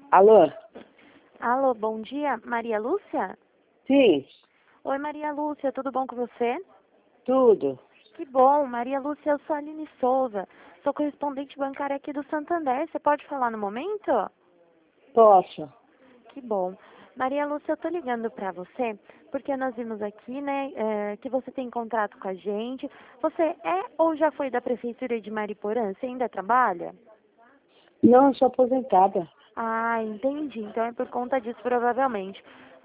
Alô? Alô, bom dia, Maria Lúcia? Sim, Oi, Maria Lúcia, tudo bom com você? tudo. Que bom, Maria Lúcia, eu sou a Aline Souza, sou correspondente bancária aqui do Santander, você pode falar no momento? Posso? Que bom. Maria Lúcia, eu tô ligando pra você porque nós vimos aqui, né, que você tem contrato com a gente. Você é ou já foi da Prefeitura de Mariporã? Você ainda trabalha? Não, eu sou aposentada. Ah, entendi. Então é por conta disso, provavelmente.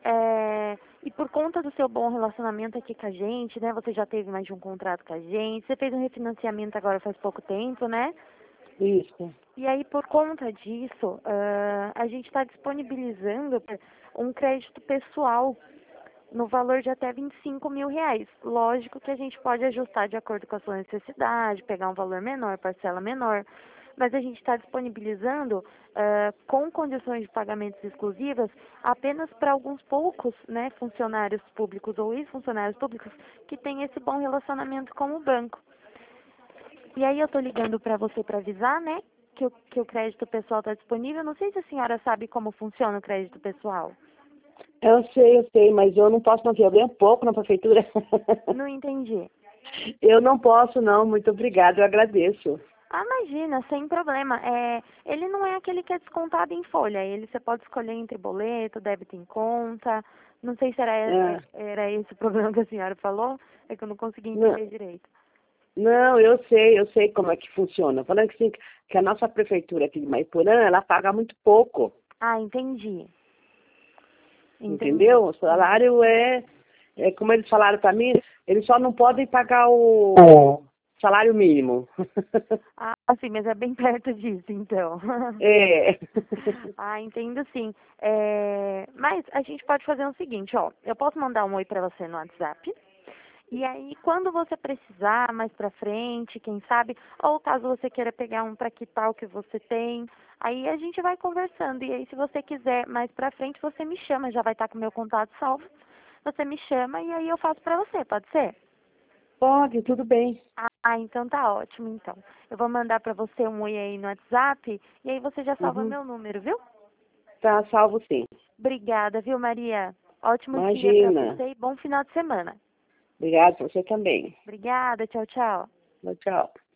E por conta do seu bom relacionamento aqui com a gente, né? Você já teve mais de um contrato com a gente. Você fez um refinanciamento agora faz pouco tempo, né? Isso. E aí, por conta disso, a gente está disponibilizando um crédito pessoal no valor de até R$ 25.000. Lógico que a gente pode ajustar de acordo com a sua necessidade, pegar um valor menor, parcela menor, mas a gente está disponibilizando com condições de pagamentos exclusivas apenas para alguns poucos, né, funcionários públicos ou ex-funcionários públicos que têm esse bom relacionamento com o banco. E aí eu estou ligando para você para avisar, né, que o crédito pessoal está disponível. Não sei se a senhora sabe como funciona o crédito pessoal. Eu sei, mas eu não posso não, eu ganho pouco na prefeitura. Não entendi. Eu não posso não, muito obrigada, eu agradeço. Ah, imagina, sem problema. Ele não é aquele que é descontado em folha. Ele você pode escolher entre boleto, débito em conta. Não sei se Ah, era esse o problema que a senhora falou. É que eu não consegui não, entender direito. não, eu sei como é que funciona. Falando que, sim, que a nossa prefeitura aqui de Maiporã, ela paga muito pouco, Ah, entendi. Entendi. entendeu? O salário é como eles falaram para mim, eles só não podem pagar o salário mínimo. Ah, sim, mas é bem perto disso, então. É. Ah, entendo sim. Mas a gente pode fazer o seguinte, ó. Eu posso mandar um oi pra você no WhatsApp. E aí, quando você precisar mais pra frente, quem sabe, ou caso você queira pegar um pra quitar o que você tem, aí a gente vai conversando. E aí, se você quiser mais pra frente, você me chama, já vai estar com o meu contato salvo. Você me chama e aí eu faço pra você, pode ser? Pode, tudo bem. Ah, então tá ótimo, então. Eu vou mandar pra você um oi aí no WhatsApp e aí você já salva Uhum. meu número, viu? Tá salvo sim. Obrigada, viu, Maria? Ótimo dia pra Imagina. você e bom final de semana. Obrigado, você também. Obrigada, tchau, tchau. Tchau, tchau.